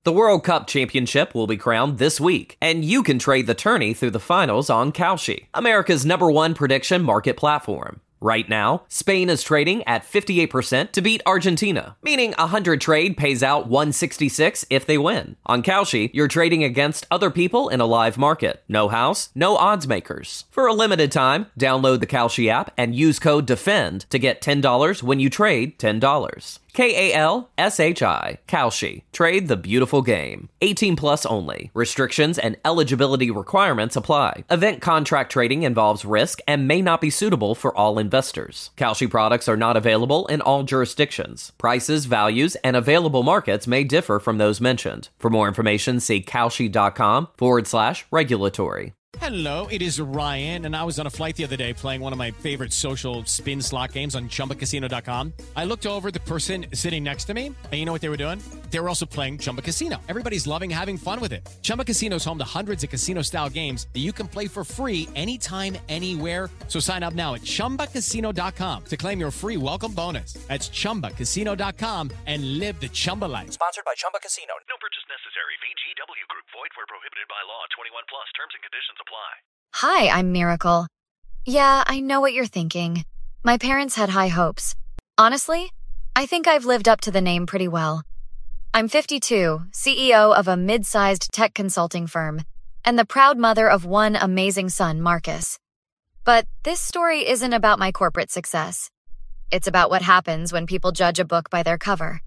The World Cup Championship will be crowned this week, and you can trade the tourney through the finals on Kalshi, America's #1 prediction market platform. Right now, Spain is trading at 58% to beat Argentina, meaning 100 trade pays out 166 if they win. On Kalshi, you're trading against other people in a live market. No house, no odds makers. For a limited time, download the Kalshi app and use code DEFEND to get $10 when you trade $10. Kalshi. Kalshi. Trade the beautiful game. 18 plus only. Restrictions and eligibility requirements apply. Event contract trading involves risk and may not be suitable for all investors. Kalshi products are not available in all jurisdictions. Prices, values, and available markets may differ from those mentioned. For more information, see kalshi.com/regulatory. Hello, it is Ryan, and I was on a flight the other day playing one of my favorite social spin slot games on ChumbaCasino.com. I looked over at the person sitting next to me, and you know what they were doing? They were also playing Chumba Casino. Everybody's loving having fun with it. Chumba Casino is home to hundreds of casino-style games that you can play for free anytime, anywhere. So sign up now at ChumbaCasino.com to claim your free welcome bonus. That's ChumbaCasino.com and live the Chumba life. Sponsored by Chumba Casino. No purchase necessary. VGW Group. Void where prohibited by law. 21 plus. Terms and conditions apply. Hi, I'm Miracle. Yeah, I know what you're thinking. My parents had high hopes. Honestly, I think I've lived up to the name pretty well. I'm 52, CEO of a mid-sized tech consulting firm, and the proud mother of one amazing son, Marcus. But this story isn't about my corporate success. It's about what happens when people judge a book by their cover.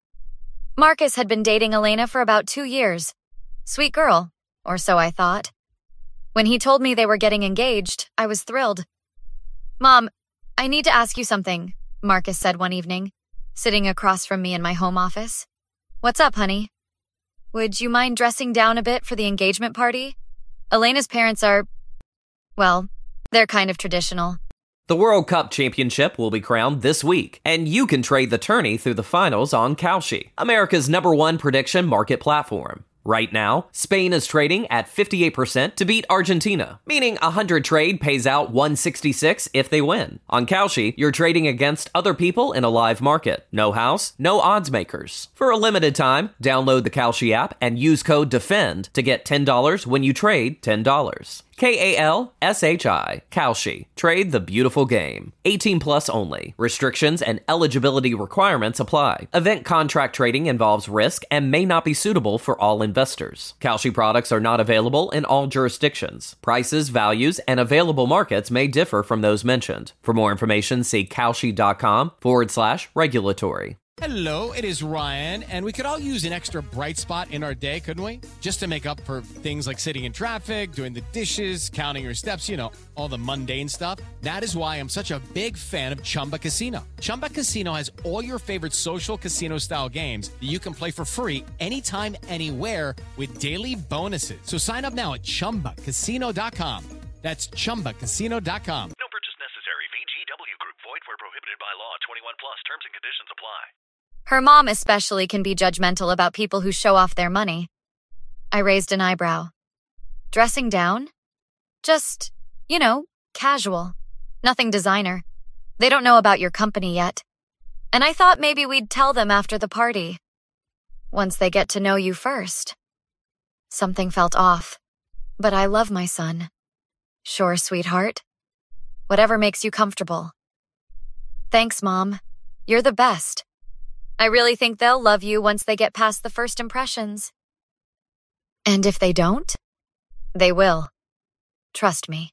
Marcus had been dating Elena for about 2 years. Sweet girl, or so I thought. When he told me they were getting engaged, I was thrilled. "Mom, I need to ask you something," Marcus said one evening, sitting across from me in my home office. "What's up, honey? Would you mind dressing down a bit for the engagement party? Elena's parents are, well, they're kind of traditional." The World Cup Championship will be crowned this week, and you can trade the tourney through the finals on Kalshi, America's #1 prediction market platform. Right now, Spain is trading at 58% to beat Argentina, meaning 100 trade pays out 166 if they win. On Kalshi, you're trading against other people in a live market. No house, no odds makers. For a limited time, download the Kalshi app and use code DEFEND to get $10 when you trade $10. Kalshi. Kalshi. Trade the beautiful game. 18 plus only. Restrictions and eligibility requirements apply. Event contract trading involves risk and may not be suitable for all investors. Kalshi products are not available in all jurisdictions. Prices, values, and available markets may differ from those mentioned. For more information, see kalshi.com/regulatory. Hello, it is Ryan, and we could all use an extra bright spot in our day, couldn't we? Just to make up for things like sitting in traffic, doing the dishes, counting your steps, all the mundane stuff. That is why I'm such a big fan of Chumba Casino. Chumba Casino has all your favorite social casino-style games that you can play for free anytime, anywhere with daily bonuses. So sign up now at ChumbaCasino.com. That's ChumbaCasino.com. No purchase necessary. VGW Group. Void where prohibited by law. 21 plus. Terms and conditions apply. Her mom especially can be judgmental about people who show off their money. I raised an eyebrow. Dressing down? Just, casual. Nothing designer. They don't know about your company yet. And I thought maybe we'd tell them after the party. Once they get to know you first. Something felt off. But I love my son. Sure, sweetheart. Whatever makes you comfortable. Thanks, Mom. You're the best. I really think they'll love you once they get past the first impressions. And if they don't? They will. Trust me.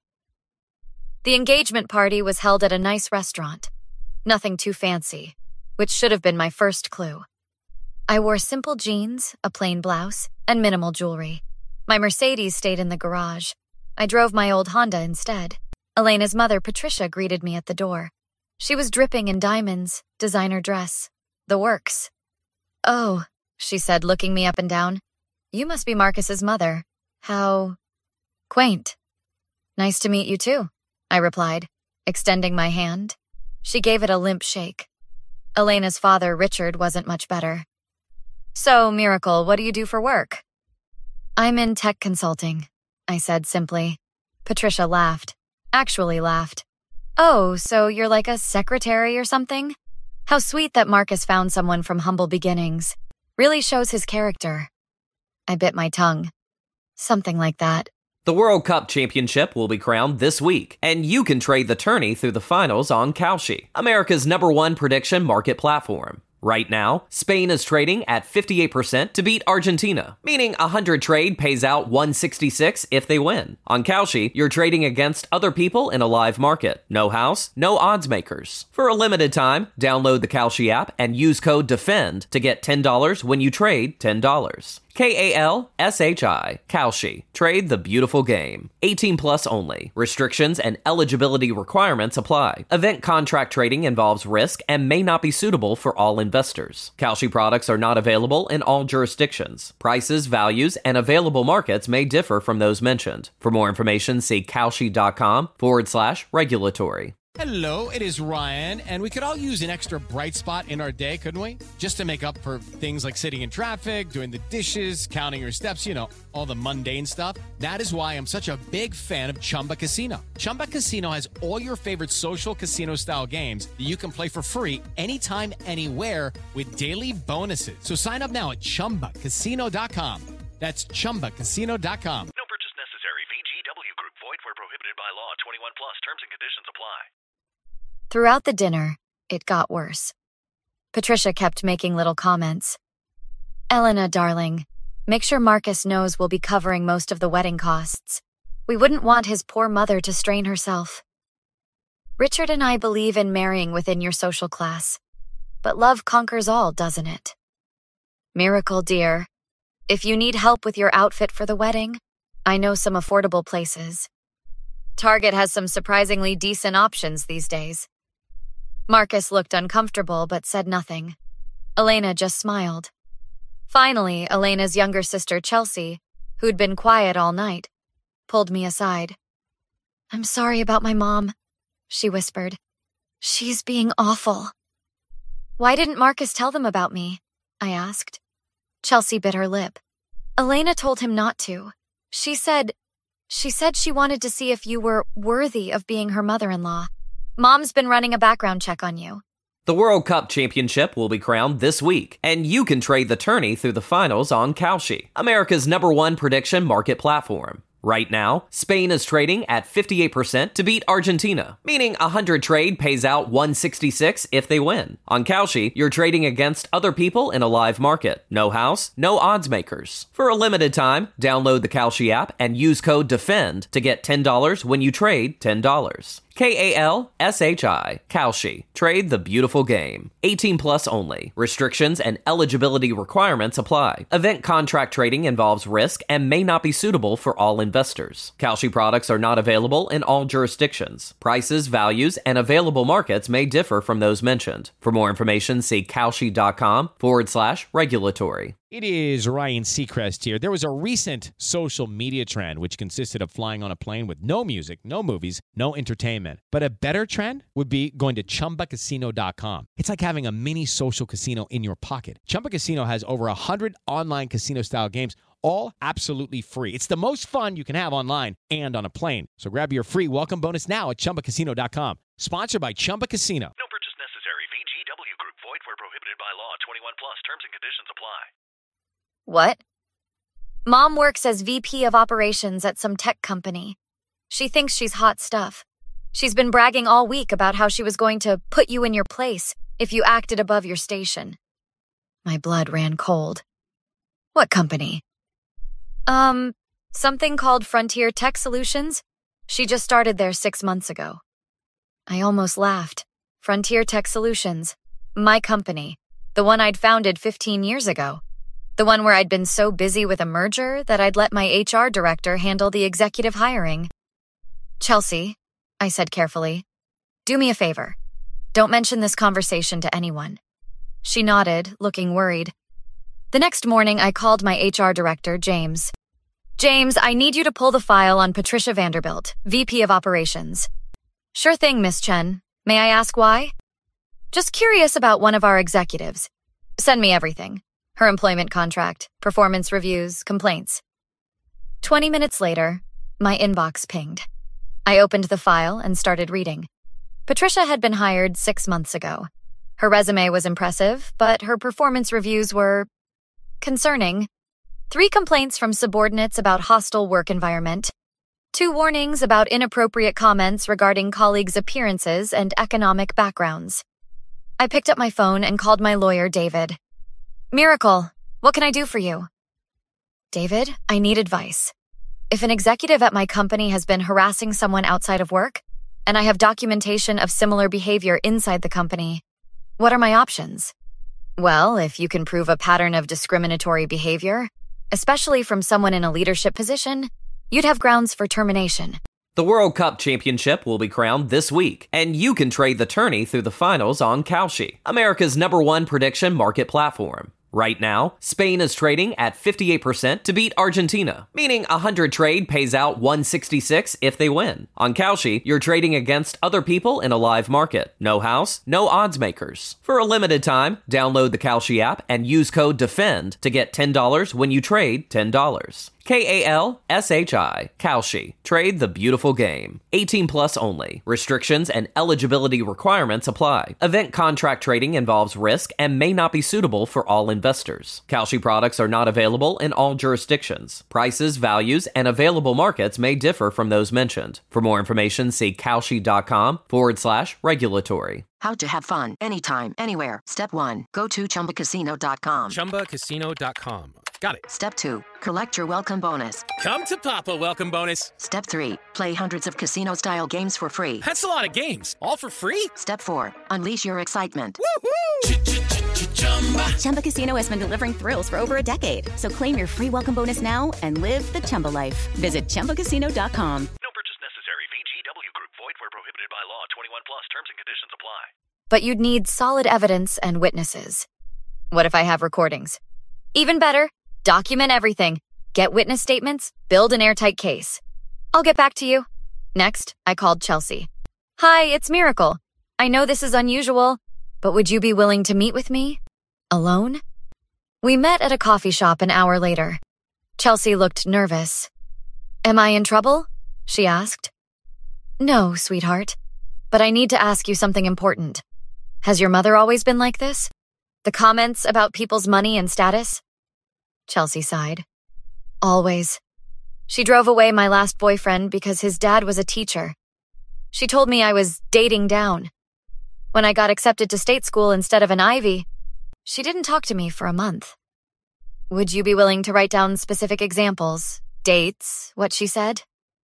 The engagement party was held at a nice restaurant. Nothing too fancy, which should have been my first clue. I wore simple jeans, a plain blouse, and minimal jewelry. My Mercedes stayed in the garage. I drove my old Honda instead. Elena's mother, Patricia, greeted me at the door. She was dripping in diamonds, designer dress. The works. "Oh," she said, looking me up and down. "You must be Marcus's mother. How quaint." "Nice to meet you too," I replied, extending my hand. She gave it a limp shake. Elena's father, Richard, wasn't much better. "So, Miracle, what do you do for work?" "I'm in tech consulting," I said simply. Patricia laughed. Actually laughed. "Oh, so you're like a secretary or something? How sweet that Marcus found someone from humble beginnings. Really shows his character." I bit my tongue. Something like that. The World Cup Championship will be crowned this week, and you can trade the tourney through the finals on Kalshi, America's #1 prediction market platform. Right now, Spain is trading at 58% to beat Argentina, meaning 100 trade pays out 166 if they win. On Kalshi, you're trading against other people in a live market. No house, no odds makers. For a limited time, download the Kalshi app and use code DEFEND to get $10 when you trade $10. Kalshi, Kalshi. Trade the beautiful game. 18 plus only. Restrictions and eligibility requirements apply. Event contract trading involves risk and may not be suitable for all investors. Kalshi products are not available in all jurisdictions. Prices, values, and available markets may differ from those mentioned. For more information, see kalshi.com/regulatory. Hello, it is Ryan, and we could all use an extra bright spot in our day, couldn't we? Just to make up for things like sitting in traffic, doing the dishes, counting your steps, all the mundane stuff. That is why I'm such a big fan of Chumba Casino. Chumba Casino has all your favorite social casino-style games that you can play for free anytime, anywhere with daily bonuses. So sign up now at ChumbaCasino.com. That's ChumbaCasino.com. No purchase necessary. VGW Group. Void where prohibited by law. 21 plus. Terms and conditions apply. Throughout the dinner, it got worse. Patricia kept making little comments. Elena, darling, make sure Marcus knows we'll be covering most of the wedding costs. We wouldn't want his poor mother to strain herself. Richard and I believe in marrying within your social class, but love conquers all, doesn't it? Miracle, dear, if you need help with your outfit for the wedding, I know some affordable places. Target has some surprisingly decent options these days. Marcus looked uncomfortable but said nothing. Elena just smiled. Finally, Elena's younger sister, Chelsea, who'd been quiet all night, pulled me aside. "I'm sorry about my mom," she whispered. "She's being awful." "Why didn't Marcus tell them about me?" I asked. Chelsea bit her lip. "Elena told him not to. She said she wanted to see if you were worthy of being her mother-in-law. Mom's been running a background check on you." The World Cup Championship will be crowned this week, and you can trade the tourney through the finals on Kalshi, America's #1 prediction market platform. Right now, Spain is trading at 58% to beat Argentina, meaning 100 trade pays out 166 if they win. On Kalshi, you're trading against other people in a live market. No house, no odds makers. For a limited time, download the Kalshi app and use code DEFEND to get $10 when you trade $10. Kalshi, Kalshi. Trade the beautiful game. 18 plus only. Restrictions and eligibility requirements apply. Event contract trading involves risk and may not be suitable for all investors. Kalshi products are not available in all jurisdictions. Prices, values, and available markets may differ from those mentioned. For more information, see kalshi.com/regulatory. It is Ryan Seacrest here. There was a recent social media trend which consisted of flying on a plane with no music, no movies, no entertainment. But a better trend would be going to ChumbaCasino.com. It's like having a mini social casino in your pocket. Chumba Casino has over 100 online casino-style games, all absolutely free. It's the most fun you can have online and on a plane. So grab your free welcome bonus now at ChumbaCasino.com. Sponsored by Chumba Casino. No purchase necessary. VGW Group. Void where prohibited by law. 21 plus. Terms and conditions apply. What? Mom works as VP of operations at some tech company. She thinks she's hot stuff. She's been bragging all week about how she was going to put you in your place if you acted above your station. My blood ran cold. What company? Something called Frontier Tech Solutions. She just started there 6 months ago. I almost laughed. Frontier Tech Solutions. My company. The one I'd founded 15 years ago. The one where I'd been so busy with a merger that I'd let my HR director handle the executive hiring. "Chelsea," I said carefully, "do me a favor. Don't mention this conversation to anyone." She nodded, looking worried. The next morning, I called my HR director, James. "James, I need you to pull the file on Patricia Vanderbilt, VP of Operations." "Sure thing, Miss Chen. May I ask why?" "Just curious about one of our executives. Send me everything. Her employment contract, performance reviews, complaints." 20 minutes later, my inbox pinged. I opened the file and started reading. Patricia had been hired 6 months ago. Her resume was impressive, but her performance reviews were concerning. 3 complaints from subordinates about hostile work environment, 2 warnings about inappropriate comments regarding colleagues' appearances and economic backgrounds. I picked up my phone and called my lawyer, David. Miracle, what can I do for you? David, I need advice. If an executive at my company has been harassing someone outside of work, and I have documentation of similar behavior inside the company, what are my options? Well, if you can prove a pattern of discriminatory behavior, especially from someone in a leadership position, you'd have grounds for termination. The World Cup Championship will be crowned this week, and you can trade the tourney through the finals on Kalshi, America's #1 prediction market platform. Right now, Spain is trading at 58% to beat Argentina, meaning a 100 trade pays out 166 if they win. On Kalshi, you're trading against other people in a live market. No house, no odds makers. For a limited time, download the Kalshi app and use code DEFEND to get $10 when you trade $10. Kalshi, Kalshi. Trade the beautiful game. 18 plus only. Restrictions and eligibility requirements apply. Event contract trading involves risk and may not be suitable for all investors. Kalshi products are not available in all jurisdictions. Prices, values, and available markets may differ from those mentioned. For more information, see Kalshi.com/regulatory. How to have fun anytime, anywhere. Step 1. Go to ChumbaCasino.com. ChumbaCasino.com. Got it. Step 2. Collect your welcome bonus. Come to Papa welcome bonus. Step 3. Play hundreds of casino-style games for free. That's a lot of games. All for free? Step 4. Unleash your excitement. Woohoo! Chumba Casino has been delivering thrills for over a decade. So claim your free welcome bonus now and live the Chumba life. Visit ChumbaCasino.com. No purchase necessary. VGW Group. Void where prohibited by law. 21 plus. Terms and conditions apply. But you'd need solid evidence and witnesses. What if I have recordings? Even better, document everything. Get witness statements, build an airtight case. I'll get back to you. Next, I called Chelsea. Hi, it's Miracle. I know this is unusual, but would you be willing to meet with me? Alone? We met at a coffee shop an hour later. Chelsea looked nervous. Am I in trouble? She asked. No, sweetheart. But I need to ask you something important. Has your mother always been like this? The comments about people's money and status? Chelsea sighed. Always. She drove away my last boyfriend because his dad was a teacher. She told me I was dating down. When I got accepted to state school instead of an Ivy, she didn't talk to me for a month. Would you be willing to write down specific examples, dates, what she said?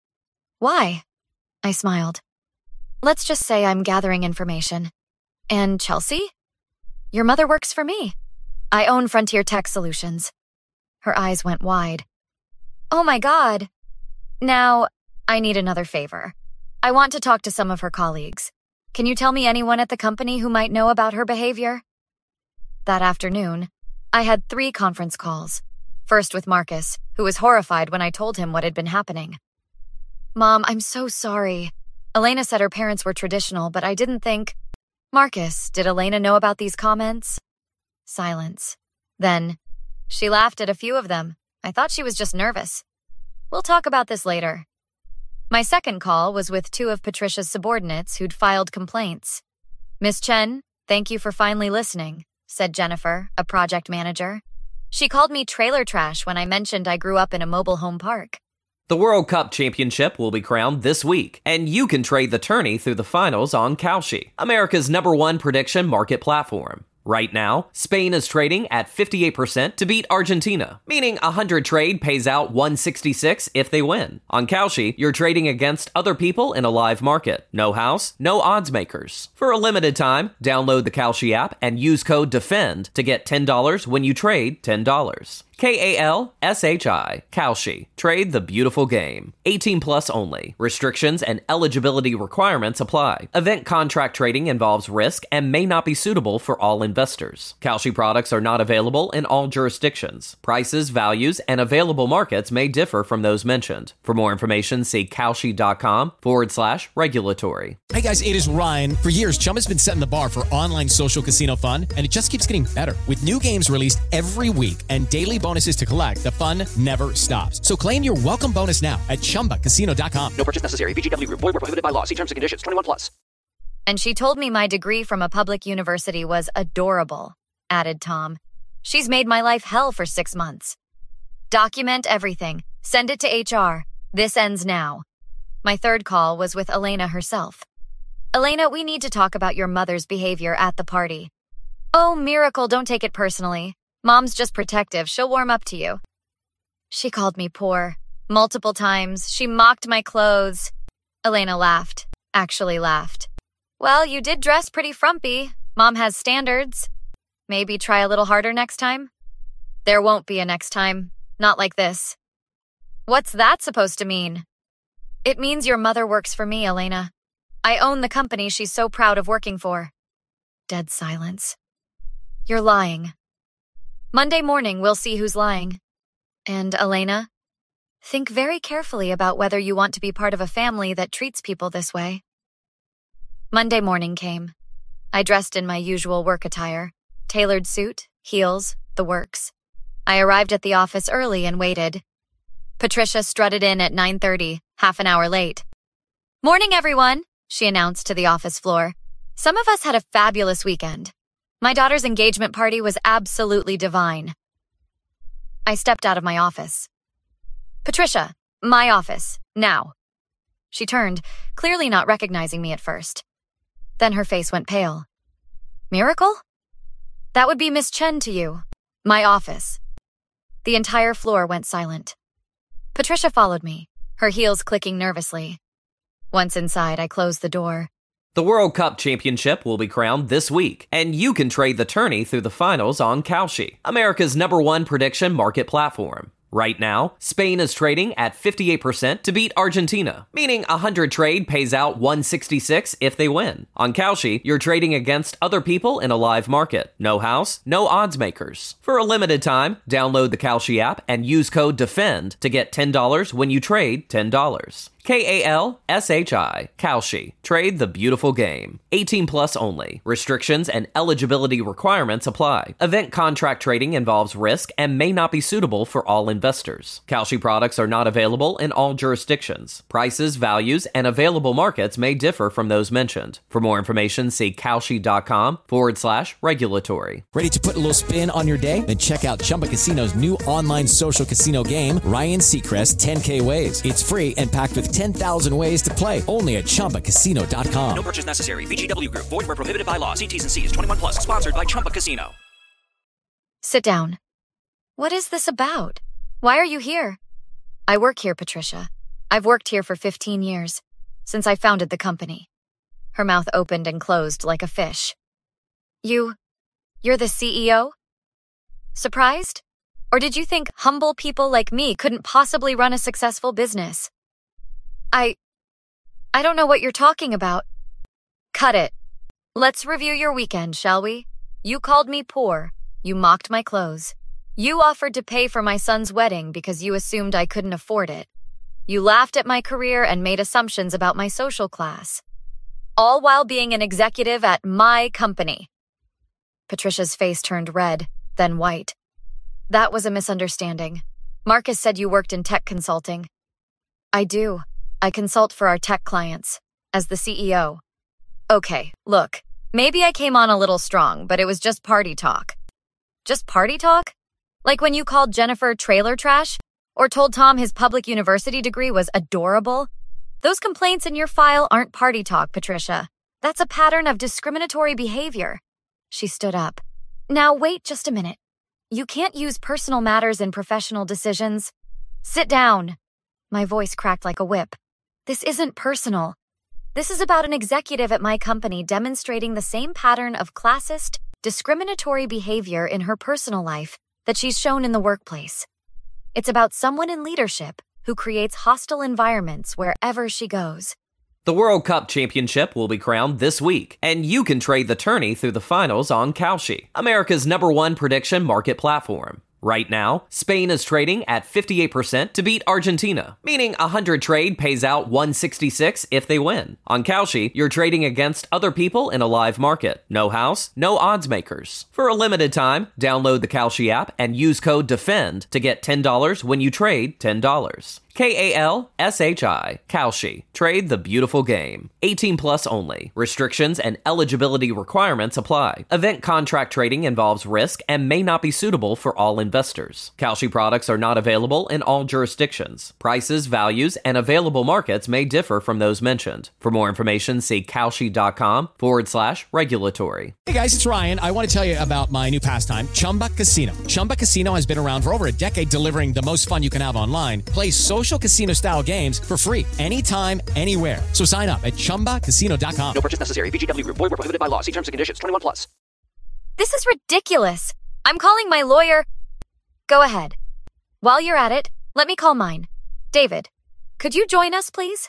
Why? I smiled. Let's just say I'm gathering information. And Chelsea? Your mother works for me. I own Frontier Tech Solutions. Her eyes went wide. Oh my God. Now, I need another favor. I want to talk to some of her colleagues. Can you tell me anyone at the company who might know about her behavior? That afternoon, I had 3 conference calls. First with Marcus, who was horrified when I told him what had been happening. Mom, I'm so sorry. Elena said her parents were traditional, but I didn't think... Marcus, did Elena know about these comments? Silence. Then, she laughed at a few of them. I thought she was just nervous. We'll talk about this later. My second call was with 2 of Patricia's subordinates who'd filed complaints. Miss Chen, thank you for finally listening, said Jennifer, a project manager. She called me trailer trash when I mentioned I grew up in a mobile home park. The World Cup Championship will be crowned this week, and you can trade the tourney through the finals on Kalshi, America's #1 prediction market platform. Right now, Spain is trading at 58% to beat Argentina, meaning a 100 trade pays out 166 if they win. On Kalshi, you're trading against other people in a live market. No house, no odds makers. For a limited time, download the Kalshi app and use code DEFEND to get $10 when you trade $10. Kalshi, Kalshi. Trade the beautiful game. 18 plus only. Restrictions and eligibility requirements apply. Event contract trading involves risk and may not be suitable for all investors. Kalshi products are not available in all jurisdictions. Prices, values, and available markets may differ from those mentioned. For more information, see Kalshi.com/regulatory. Hey guys, it is Ryan. For years, Chumba's been setting the bar for online social casino fun, and it just keeps getting better. With new games released every week and daily bonuses to collect, the fun never stops. So claim your welcome bonus now at ChumbaCasino.com. No purchase necessary. VGW Group. Void where prohibited by law. See terms and conditions. 21 plus. And she told me my degree from a public university was adorable, added Tom. She's made my life hell for 6 months. Document everything. Send it to HR. This ends now. My third call was with Elena herself. Elena, we need to talk about your mother's behavior at the party. Oh, Miracle, don't take it personally. Mom's just protective. She'll warm up to you. She called me poor. Multiple times. She mocked my clothes. Elena laughed. Actually laughed. Well, you did dress pretty frumpy. Mom has standards. Maybe try a little harder next time? There won't be a next time. Not like this. What's that supposed to mean? It means your mother works for me, Elena. I own the company she's so proud of working for. Dead silence. You're lying. Monday morning, we'll see who's lying. And, Elena, think very carefully about whether you want to be part of a family that treats people this way. Monday morning came. I dressed in my usual work attire. Tailored suit, heels, the works. I arrived at the office early and waited. Patricia strutted in at 9:30, half an hour late. Morning, everyone, she announced to the office floor. Some of us had a fabulous weekend. My daughter's engagement party was absolutely divine. I stepped out of my office. Patricia, my office, now. She turned, clearly not recognizing me at first. Then her face went pale. Miracle? That would be Miss Chen to you. My office. The entire floor went silent. Patricia followed me, her heels clicking nervously. Once inside, I closed the door. The World Cup Championship will be crowned this week, and you can trade the tourney through the finals on Kalshi, America's #1 prediction market platform. Right now, Spain is trading at 58% to beat Argentina, meaning 100 trade pays out 166 if they win. On Kalshi, you're trading against other people in a live market. No house, no odds makers. For a limited time, download the Kalshi app and use code DEFEND to get $10 when you trade $10. Kalshi. Kalshi. Trade the beautiful game. 18 plus only. Restrictions and eligibility requirements apply. Event contract trading involves risk and may not be suitable for all investors. Kalshi products are not available in all jurisdictions. Prices, values, and available markets may differ from those mentioned. For more information, see Kalshi.com/regulatory. Ready to put a little spin on your day? Then check out Chumba Casino's new online social casino game, Ryan Seacrest 10K Ways. It's free and packed with 10,000 ways to play. Only at ChumbaCasino.com. No purchase necessary. VGW Group. Void where prohibited by law. See T's and C's. 21 plus. Sponsored by Chumba Casino. Sit down. What is this about? Why are you here? I work here, Patricia. I've worked here for 15 years, since I founded the company. Her mouth opened and closed like a fish. You're the CEO? Surprised? Or did you think humble people like me couldn't possibly run a successful business? I don't know what you're talking about. Cut it. Let's review your weekend, shall we? You called me poor. You mocked my clothes. You offered to pay for my son's wedding because you assumed I couldn't afford it. You laughed at my career and made assumptions about my social class. All while being an executive at my company. Patricia's face turned red, then white. That was a misunderstanding. Marcus said you worked in tech consulting. I do. I consult for our tech clients, as the CEO. Okay, look, maybe I came on a little strong, but it was just party talk. Just party talk? Like when you called Jennifer trailer trash? Or told Tom his public university degree was adorable? Those complaints in your file aren't party talk, Patricia. That's a pattern of discriminatory behavior. She stood up. Now wait just a minute. You can't use personal matters in professional decisions. Sit down. My voice cracked like a whip. This isn't personal. This is about an executive at my company demonstrating the same pattern of classist, discriminatory behavior in her personal life that she's shown in the workplace. It's about someone in leadership who creates hostile environments wherever she goes. The World Cup Championship will be crowned this week, and you can trade the tourney through the finals on Kalshi, America's #1 prediction market platform. Right now, Spain is trading at 58% to beat Argentina, meaning 100 trade pays out 166 if they win. On Kalshi, you're trading against other people in a live market. No house, no odds makers. For a limited time, download the Kalshi app and use code DEFEND to get $10 when you trade $10. Kalshi. Kalshi. Trade the beautiful game. 18 plus only. Restrictions and eligibility requirements apply. Event contract trading involves risk and may not be suitable for all investors. Kalshi products are not available in all jurisdictions. Prices, values, and available markets may differ from those mentioned. For more information, see Kalshi.com/regulatory. Hey guys, it's Ryan. I want to tell you about my new pastime, Chumba Casino. Chumba Casino has been around for over a decade, delivering the most fun you can have online. Play social casino-style games for free anytime, anywhere. So sign up at ChumbaCasino.com. No purchase necessary. VGW Group. Void where prohibited by law. See terms and conditions. 21 plus. This is ridiculous. I'm calling my lawyer. Go ahead. While you're at it, let me call mine. David, could you join us, please?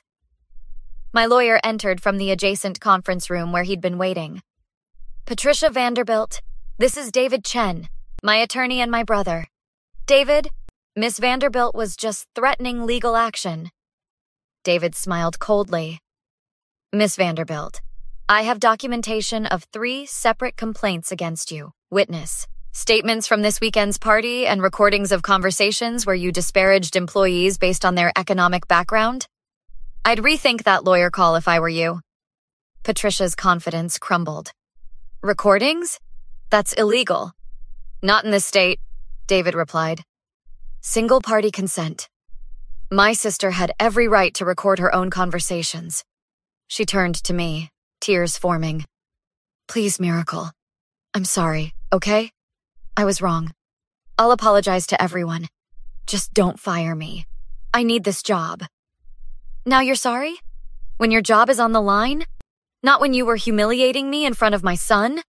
My lawyer entered from the adjacent conference room where he'd been waiting. Patricia Vanderbilt, this is David Chen, my attorney and my brother. David, Miss Vanderbilt was just threatening legal action. David smiled coldly. Miss Vanderbilt, I have documentation of 3 separate complaints against you. Witness, statements from this weekend's party and recordings of conversations where you disparaged employees based on their economic background. I'd rethink that lawyer call if I were you. Patricia's confidence crumbled. Recordings? That's illegal. Not in this state, David replied. Single-party consent. My sister had every right to record her own conversations. She turned to me, tears forming. Please, Miracle. I'm sorry, okay? I was wrong. I'll apologize to everyone. Just don't fire me. I need this job. Now you're sorry? When your job is on the line? Not when you were humiliating me in front of my son?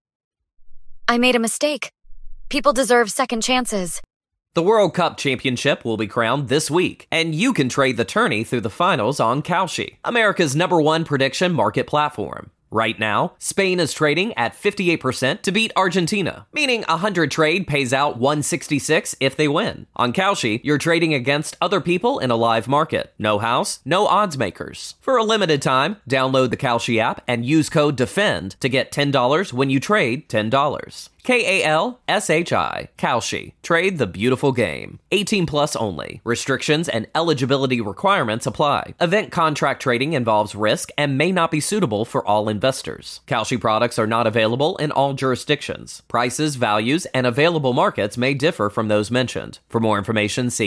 I made a mistake. People deserve second chances. The World Cup Championship will be crowned this week, and you can trade the tourney through the finals on Kalshi, America's #1 prediction market platform. Right now, Spain is trading at 58% to beat Argentina, meaning 100 trade pays out 166 if they win. On Kalshi, you're trading against other people in a live market. No house, no odds makers. For a limited time, download the Kalshi app and use code DEFEND to get $10 when you trade $10. Kalshi. Kalshi. Trade the beautiful game. 18 plus only. Restrictions and eligibility requirements apply. Event contract trading involves risk and may not be suitable for all investors. Kalshi products are not available in all jurisdictions. Prices, values, and available markets may differ from those mentioned. For more information, see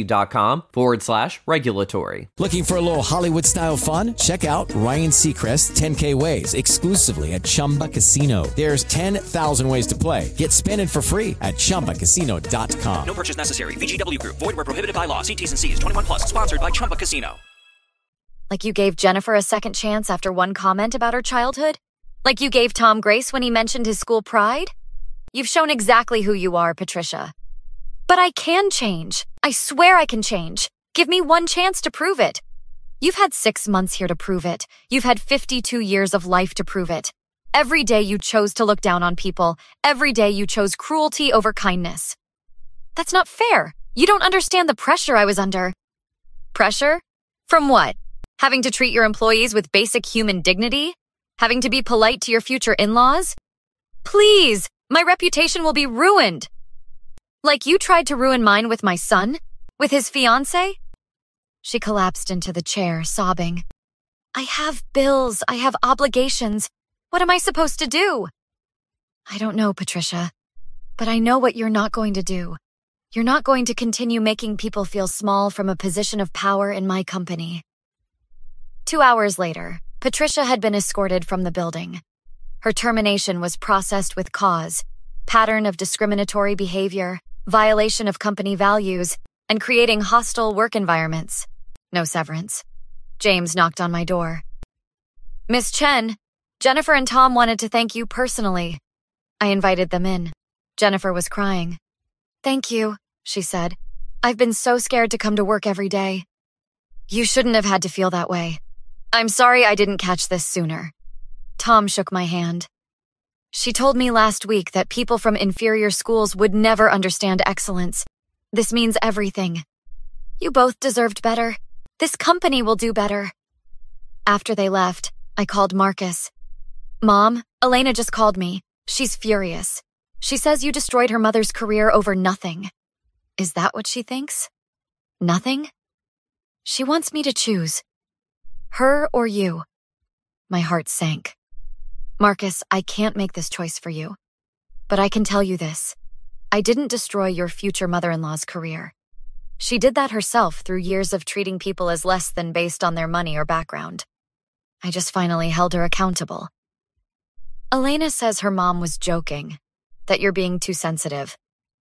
Kalshi.com/regulatory. Looking for a little Hollywood-style fun? Check out Ryan Seacrest's 10K Ways exclusively at Chumba Casino. There's 10,000 ways to play. Get spinning for free at ChumbaCasino.com. No purchase necessary. VGW Group. Void where prohibited by law. See T's and C's. 21 plus. Sponsored by Chumba Casino. Like you gave Jennifer a second chance after one comment about her childhood? Like you gave Tom grace when he mentioned his school pride? You've shown exactly who you are, Patricia. But I can change. I swear I can change. Give me one chance to prove it. You've had 6 months here to prove it. You've had 52 years of life to prove it. Every day you chose to look down on people. Every day you chose cruelty over kindness. That's not fair. You don't understand the pressure I was under. Pressure? From what? Having to treat your employees with basic human dignity? Having to be polite to your future in-laws? Please, my reputation will be ruined. Like you tried to ruin mine with my son? With his fiancé? She collapsed into the chair, sobbing. I have bills. I have obligations. What am I supposed to do? I don't know, Patricia, but I know what you're not going to do. You're not going to continue making people feel small from a position of power in my company. 2 hours later, Patricia had been escorted from the building. Her termination was processed with cause, pattern of discriminatory behavior, violation of company values, and creating hostile work environments. No severance. James knocked on my door. Miss Chen, Jennifer and Tom wanted to thank you personally. I invited them in. Jennifer was crying. Thank you, she said. I've been so scared to come to work every day. You shouldn't have had to feel that way. I'm sorry I didn't catch this sooner. Tom shook my hand. She told me last week that people from inferior schools would never understand excellence. This means everything. You both deserved better. This company will do better. After they left, I called Marcus. Mom, Elena just called me. She's furious. She says you destroyed her mother's career over nothing. Is that what she thinks? Nothing? She wants me to choose. Her or you. My heart sank. Marcus, I can't make this choice for you. But I can tell you this. I didn't destroy your future mother-in-law's career. She did that herself through years of treating people as less than based on their money or background. I just finally held her accountable. Elena says her mom was joking, that you're being too sensitive.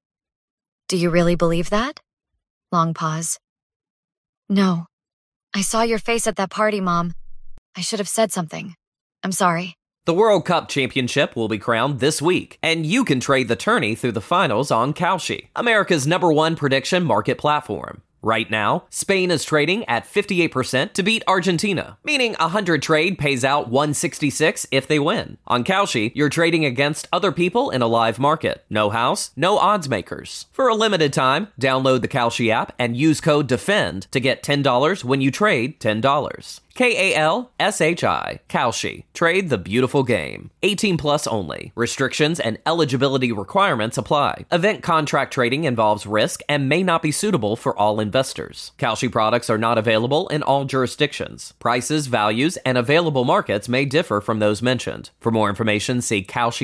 Do you really believe that? Long pause. No. I saw your face at that party, Mom. I should have said something. I'm sorry. The World Cup Championship will be crowned this week, and you can trade the tourney through the finals on Kalshi, America's #1 prediction market platform. Right now, Spain is trading at 58% to beat Argentina, meaning 100 trade pays out 166 if they win. On Kalshi, you're trading against other people in a live market. No house, no odds makers. For a limited time, download the Kalshi app and use code DEFEND to get $10 when you trade $10. Kalshi, Kalshi. Trade the beautiful game. 18 plus only. Restrictions and eligibility requirements apply. Event contract trading involves risk and may not be suitable for all investors. Kalshi products are not available in all jurisdictions. Prices, values, and available markets may differ from those mentioned. For more information, see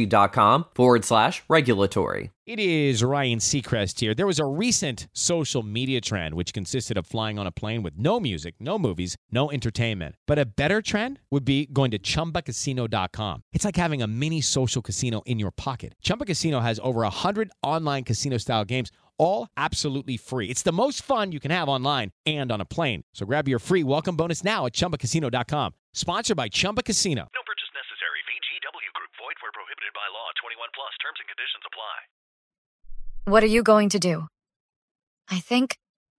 Kalshi.com/regulatory. It is Ryan Seacrest here. There was a recent social media trend which consisted of flying on a plane with no music, no movies, no entertainment. But a better trend would be going to ChumbaCasino.com. It's like having a mini social casino in your pocket. Chumba Casino has over 100 online casino-style games, all absolutely free. It's the most fun you can have online and on a plane. So grab your free welcome bonus now at ChumbaCasino.com. Sponsored by Chumba Casino. No purchase necessary. VGW Group. Void where prohibited by law. 21 plus. Terms and conditions apply. What are you going to do? I think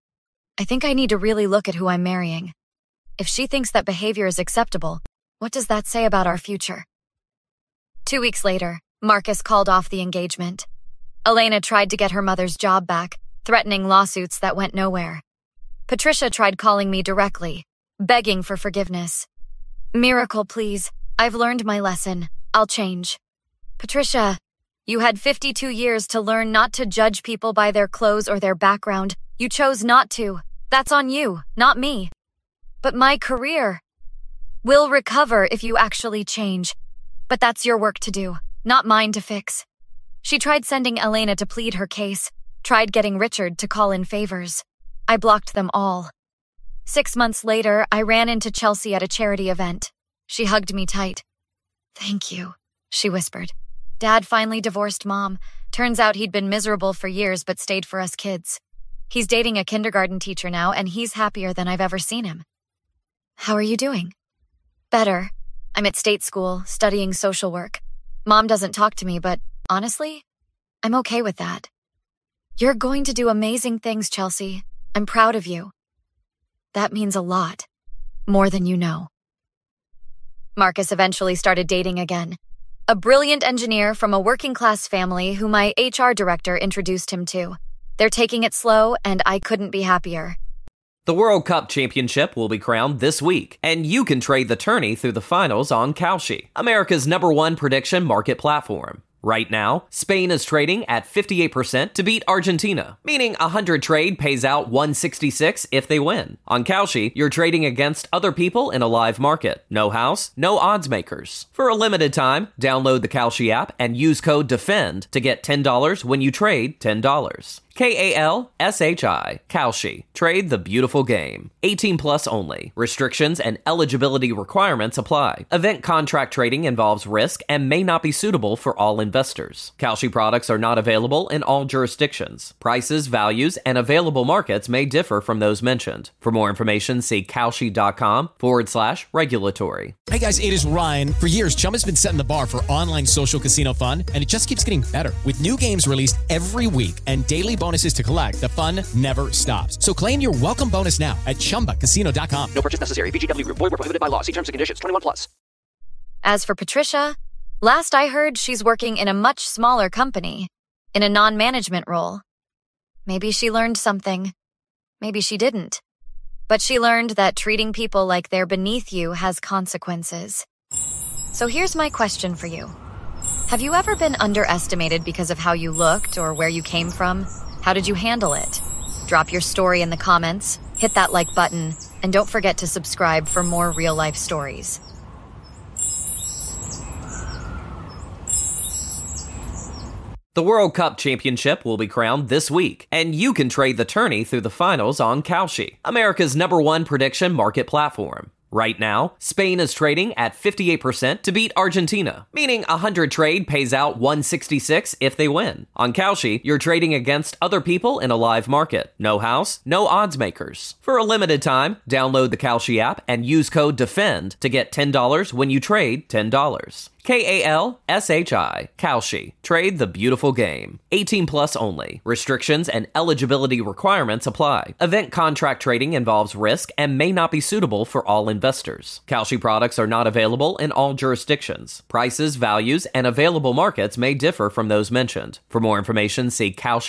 I need to really look at who I'm marrying. If she thinks that behavior is acceptable, what does that say about our future? 2 weeks later, Marcus called off the engagement. Elena tried to get her mother's job back, threatening lawsuits that went nowhere. Patricia tried calling me directly, begging for forgiveness. Miracle, please. I've learned my lesson. I'll change. Patricia, you had 52 years to learn not to judge people by their clothes or their background. You chose not to. That's on you, not me. But my career will recover if you actually change. But that's your work to do, not mine to fix. She tried sending Elena to plead her case, tried getting Richard to call in favors. I blocked them all. 6 months later, I ran into Chelsea at a charity event. She hugged me tight. Thank you, she whispered. Dad finally divorced Mom. Turns out he'd been miserable for years but stayed for us kids. He's dating a kindergarten teacher now, and he's happier than I've ever seen him. How are you doing? Better. I'm at state school, studying social work. Mom doesn't talk to me, but honestly, I'm okay with that. You're going to do amazing things, Chelsea. I'm proud of you. That means a lot. More than you know. Marcus eventually started dating again. A brilliant engineer from a working-class family who my HR director introduced him to. They're taking it slow, and I couldn't be happier. The World Cup Championship will be crowned this week, and you can trade the tourney through the finals on Kalshi, America's #1 prediction market platform. Right now, Spain is trading at 58% to beat Argentina, meaning 100 trade pays out 166 if they win. On Kalshi, you're trading against other people in a live market. No house, no odds makers. For a limited time, download the Kalshi app and use code DEFEND to get $10 when you trade $10. Kalshi, Kalshi. Trade the beautiful game. 18 plus only. Restrictions and eligibility requirements apply. Event contract trading involves risk and may not be suitable for all investors. Kalshi products are not available in all jurisdictions. Prices, values, and available markets may differ from those mentioned. For more information, see Kalshi.com/regulatory. Hey guys, it is Ryan. For years, Chumba's been setting the bar for online social casino fun, and it just keeps getting better. With new games released every week and daily bonuses to collect, the fun never stops. So claim your welcome bonus now at ChumbaCasino.com. No purchase necessary. VGW Group. Void where prohibited by law. See terms and conditions. 21 plus. As for Patricia, last I heard she's working in a much smaller company, in a non-management role. Maybe she learned something. Maybe she didn't. But she learned that treating people like they're beneath you has consequences. So here's my question for you. Have you ever been underestimated because of how you looked or where you came from? How did you handle it? Drop your story in the comments, hit that like button, And don't forget to subscribe for more real-life stories. The World Cup Championship will be crowned this week, and you can trade the tourney through the finals on Kalshi, America's #1 prediction market platform. Right now, Spain is trading at 58% to beat Argentina, meaning 100 trade pays out 166 if they win. On Kalshi, you're trading against other people in a live market. No house, no odds makers. For a limited time, download the Kalshi app and use code DEFEND to get $10 when you trade $10. Kalshi, Kalshi. Trade the beautiful game. 18 plus only. Restrictions and eligibility requirements apply. Event contract trading involves risk and may not be suitable for all investors. Kalshi products are not available in all jurisdictions. Prices, values, and available markets may differ from those mentioned. For more information, see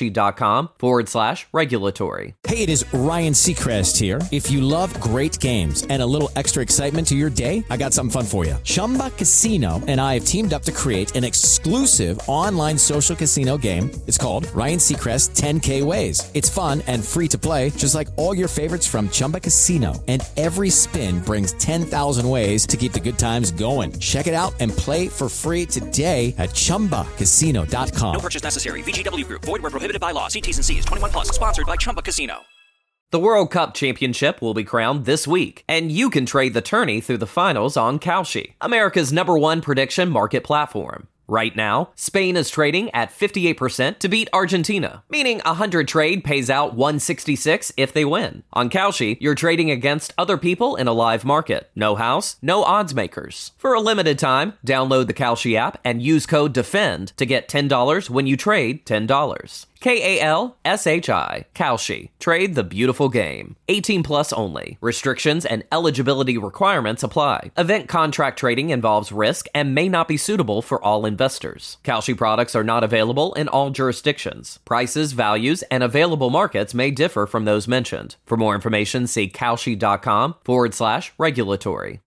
Kalshi.com/regulatory. Hey, it is Ryan Seacrest here. If you love great games and a little extra excitement to your day, I got something fun for you. Chumba Casino and I have teamed up to create an exclusive online social casino game. It's called Ryan Seacrest 10K Ways. It's fun and free to play, just like all your favorites from Chumba Casino. And every spin brings 10,000 ways to keep the good times going. Check it out and play for free today at ChumbaCasino.com. No purchase necessary. VGW Group. Void where prohibited by law. See T's and C's. 21 plus. Sponsored by Chumba Casino. The World Cup Championship will be crowned this week, and you can trade the tourney through the finals on Kalshi, America's #1 prediction market platform. Right now, Spain is trading at 58% to beat Argentina, meaning 100 trade pays out 166 if they win. On Kalshi, you're trading against other people in a live market. No house, no odds makers. For a limited time, download the Kalshi app and use code DEFEND to get $10 when you trade $10. Kalshi, Kalshi. Trade the beautiful game. 18 plus only. Restrictions and eligibility requirements apply. Event contract trading involves risk and may not be suitable for all investors. Kalshi products are not available in all jurisdictions. Prices, values, and available markets may differ from those mentioned. For more information, see Kalshi.com/regulatory.